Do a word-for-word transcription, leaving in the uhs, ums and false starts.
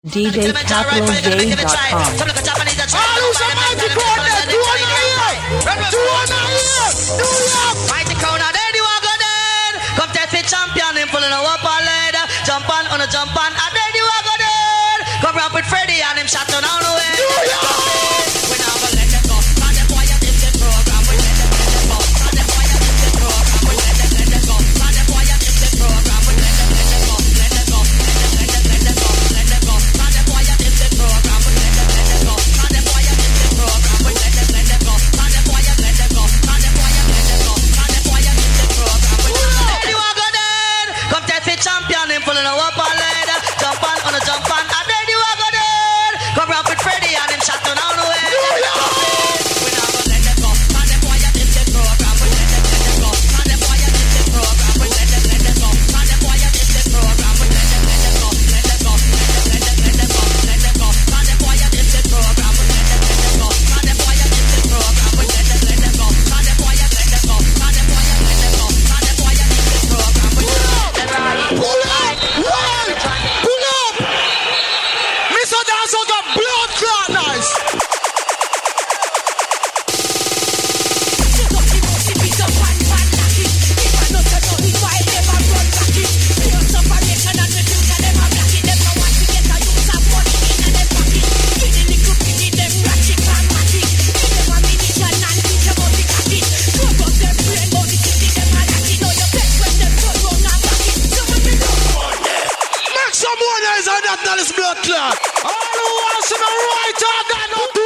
D J Capital J dot com. Mighty crown, and then you are good then. Come test me champion, him pulling a up a lead. Jump on, on a jump on, and then you are good then. Come rap with Freddy and him shot on out the way. We now gonna let them go. And the boy at this program, we let them let them go. And the boy at this program, we let them let them go. And the boy at this program, we let them let them go. Let them go, let them let them go, let them go. And the boy at this program, we let them let them go. And the boy at this program, we let them let them go. And the boy at let them go. And the boy at let them go. And the boy at this program, we let them let them go. You are good then. Come test me champion, him pulling a up a lead. Jump on, on a jump on, and then you are good then. Come rap with Freddy and him shot on out the way. We now gonna let them go. And the boy at this program, we let them let them go. And the boy at this program, we let them let them go. And the boy at this program, we let them let them go. Let them go, let them let them go, let them go. And the boy at this program, we let them let them go. And the boy at this program, we let them let them go. And the boy at let them go. And the boy at let them go. And the boy at this program, we let them let them go. Pull up, right, pull up. Mister Dance out of blood clot nice. Make some more noise on that, that is blood clot. All who wants to know right, I got no